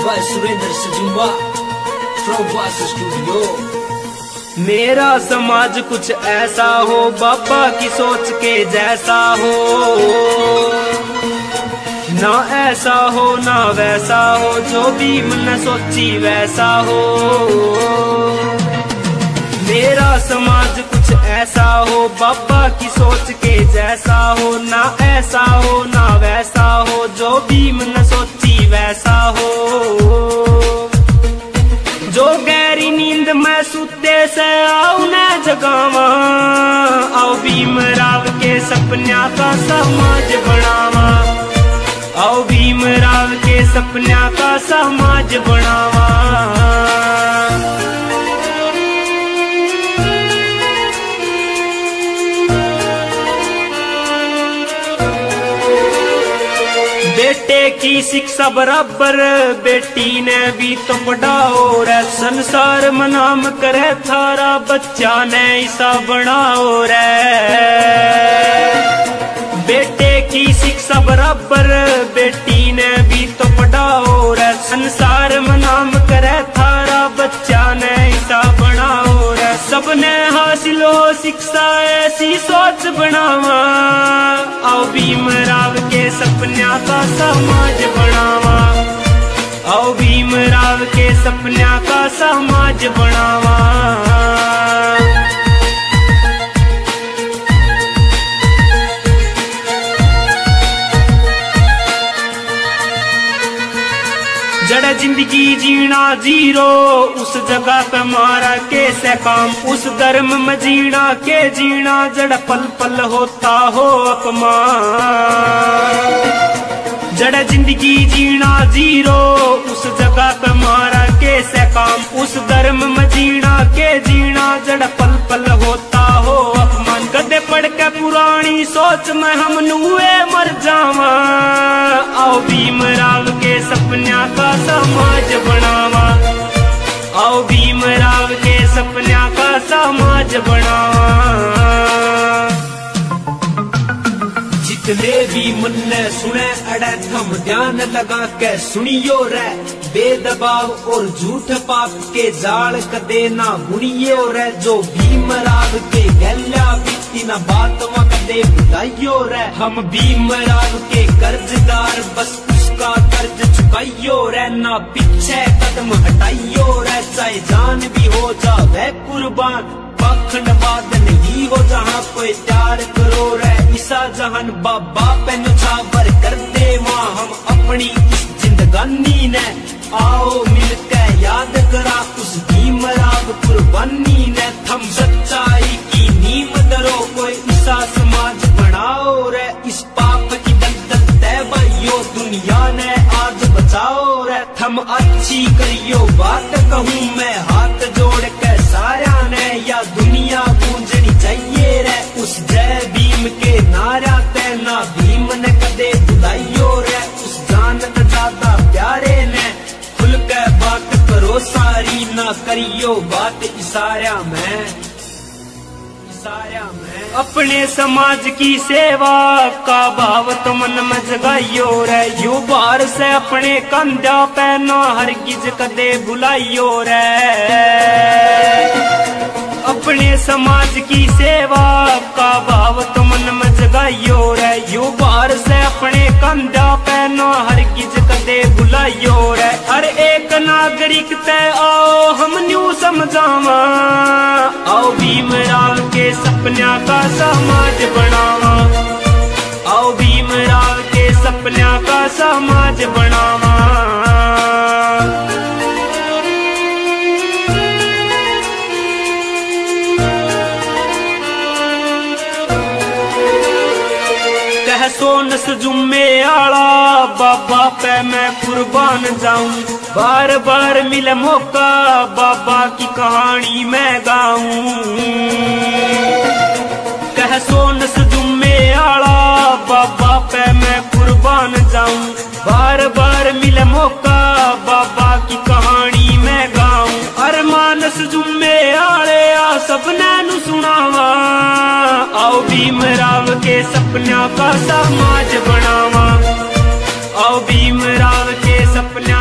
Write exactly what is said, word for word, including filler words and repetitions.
by Surendra Sajumba from Vasu Studio। मेरा समाज कुछ ऐसा हो, बाबा की सोच के जैसा हो, ना ऐसा हो ना वैसा हो, जो भी मन सोची वैसा हो। मेरा समाज कुछ ऐसा हो, बाबा की सोच के जैसा हो, ना ऐसा हो ना वैसा हो, जो भी मन सोची वैसा हो। जो गहरी नींद में सुते से आओ न जगावा, आओ भीमराव के सपन्या का समाज बनावा, आओ भीमराव के सपन्या का समाज बनावा। बेटे की शिक्षा बराबर, बेटी ने भी तो पढ़ाओ रे, संसार में नाम करे थारा, बच्चा ने ऐसा बनाओ रे। बेटे की शिक्षा बराबर, बेटी ने भी तो पढ़ाओ रे, संसार में नाम करे थारा, बच्चा ने ऐसा बनाओ रे। सबने हासिल हो शिक्षा ऐसी सोच बनावा, आओ भीमराव के सपन्या का समाज बनावा, आओ भीमराव के सपन्या का समाज बनावा। जड़ जिंदगी जीना जीरो, उस जगह पे मारा कैसे काम, उस धर्म में जीना के जीना, जड़ पल पल होता हो अपमान। जड़ जिंदगी जीना जीरो, उस जगह पे मारा कैसे काम, उस धर्म में जीना के जीना, जड़ पल पल होता हो अपमान। गद्दे पढ़ के पुरानी सोच में हम नुए मर जावा, आओ भीमराव के सपन्या का समाज बनावा, आओ भीमराव के सपन्या का समाज बनावा। जितने भी मन ने सुने अड़े थम ध्यान लगा के सुनियो रे, बेदबाव और झूठ पाप के जाल कदे ना बुनियो रे। जो भीमराव के गल्या बीती ना बात व कदे बुलाइयो रे, हम भीमराव के कर्जदार बस उसका कर्ज चुकाइयो रे। ना पीछे कदम हटाइयो रे, चाहे जान भी हो जावे कुर्बान, पाखंडवाद नहीं हो जहाँ कोई प्यार करो रे। ईसा जहान बाबा पे नुछावर कर दे वहाँ हम अपनी इस जिंदगानी ने, आओ मिलकर याद करा उस भीमराव कुर्बानी ने। थम सच्चाई की नींव दरो, कोई ईसा समाज बनाओ रे, इस पाप की दलदल तय भाइयों दुनिया ने आज बचाओ रे। थम अच्छी करियो बात कहूँ मैं हाथ जोड़ के सारा ने, या दुनिया गूंजनी चाहिए रे उस जय भीम के नारा ते, ना भीम ने कदे बुलाइयो रे उस जानत ज्यादा प्यारे ने। खुल के बात करो सारी, ना करियो बात इशारा में, इशारा में। अपने समाज की सेवा का भाव तो मन में जगाइयो रे, यू बार से अपने कंधा पे ना हरगिज कदे बुलाइयो रे। अपने समाज की सेवा का भाव तो मन में जगाइयो रे, यू बार से अपने कंधा पे ना हरगिज कदे बुलाइयो रे। हर एक नागरिक ते आओ हम न्यू समझावा, आओ भीमराव के सपन्या का समाज बनावा, आओ भीमराव के सपन्या का समाज बनावा। सोन जुम्मे आला बाबा पे मैं कुर्बान जाऊं, बार बार मिले मौका बाबा की कहानी मैं गाऊं। कह सोन जुम्मे आला बाबा पे मैं कुर्बान जाऊं, बार बार मिले मौका बाबा की कहानी मैं गाऊं। अरमान जुम्मे आले आ सबने नु सुनावा, आओ भीमराव के सपन्या का समाज बनावा, आओ भीमराव के सपन्या